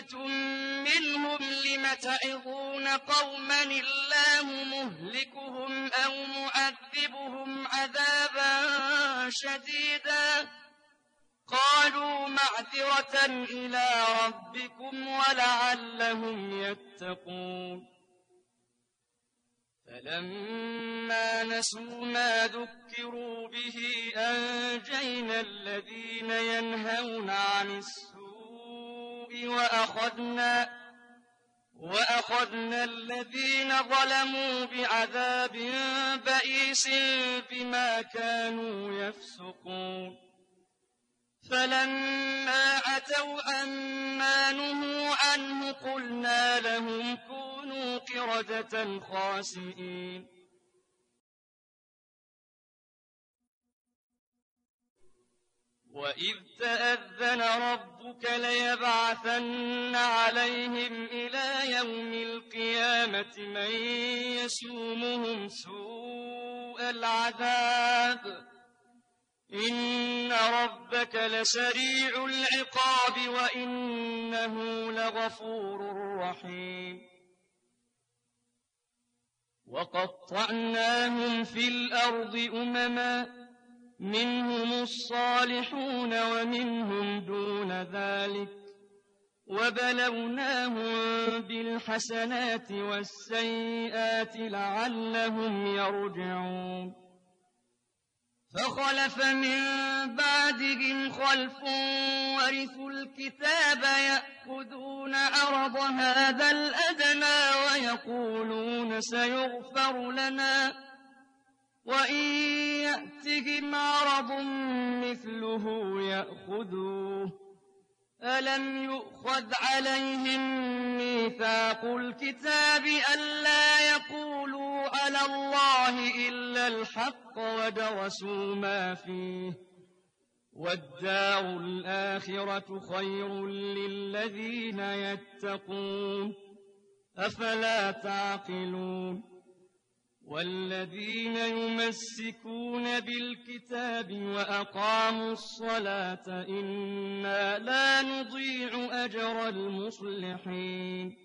طَائِفَةٌ مِّنْهُمْ لِمَ تَعِظُونَ قَوْمًا اللَّهُ مُهْلِكُهُمْ أَوْ مُعَذِّبُهُمْ عَذَابًا شَدِيدًا قَالُوا مَعْذِرَةً إِلَىٰ رَبِّكُمْ وَلَعَلَّهُمْ يَتَّقُونَ فَلَمَّا نَسُوا مَا ذُكِّرُوا بِهِ أَنجَيْنَا الَّذِينَ يَنْهَوْنَ عَنِ السُّوءِ وَأَخَذْنَا الَّذِينَ ظَلَمُوا بِعَذَابٍ بَئِيسٍ بِمَا كَانُوا يَفْسُقُونَ فَلَمَّا عَتَوْا عَمَّا نُهُوا عَنْهُ قُلْنَا لَهُمْ كُونُوا قِرَدَةً خَاسِئِينَ وَإِذْ تَأَذَّنَ رَبُّكَ لَيَبْعَثَنَّ عَلَيْهِمْ إِلَىٰ يَوْمِ الْقِيَامَةِ مَن يَسُومُهُمْ سُوءَ الْعَذَابِ إِنَّ رَبَّكَ لَسَرِيعُ الْعِقَابِ وَإِنَّهُ لَغَفُورٌ رَّحِيمٌ وَقَطَّعْنَاهُمْ فِي الْأَرْضِ أُمَمًا مِّنْهُمُ الصَّالِحُونَ وَمِنْهُمْ دُونَ ذَلِكَ وَبَلَوْنَاهُم بِالْحَسَنَاتِ وَالسَّيِّئَاتِ لَعَلَّهُمْ يَرْجِعُونَ فَخَلَفَ مِن بَعْدِهِمْ خَلْفٌ وَرِثُوا الْكِتَابَ يَأْخُذُونَ عَرَضَ هَٰذَا الْأَدْنَىٰ وَيَقُولُونَ سَيُغْفَرُ لَنَا وَإِن يَأْتِهِمْ عَرَضٌ مِّثْلُهُ يَأْخُذُوهُ أَلَمْ يُؤْخَذْ عَلَيْهِم مِّيثَاقُ الْكِتَابِ أَلَّا يَقُولُوا عَلَى اللَّهِ إِلَّا الْحَقَّ وَدَرَسُوا مَا فِيهِ وَالدَّارُ الْآخِرَةُ خَيْرٌ لِّلَّذِينَ يَتَّقُونَ أَفَلَا تَعْقِلُونَ وَالَّذِينَ يُمَسِّكُونَ بِالْكِتَابِ وَأَقَامُوا الصَّلَاةَ إِنَّا لَا نُضِيعُ أَجْرَ الْمُصْلِحِينَ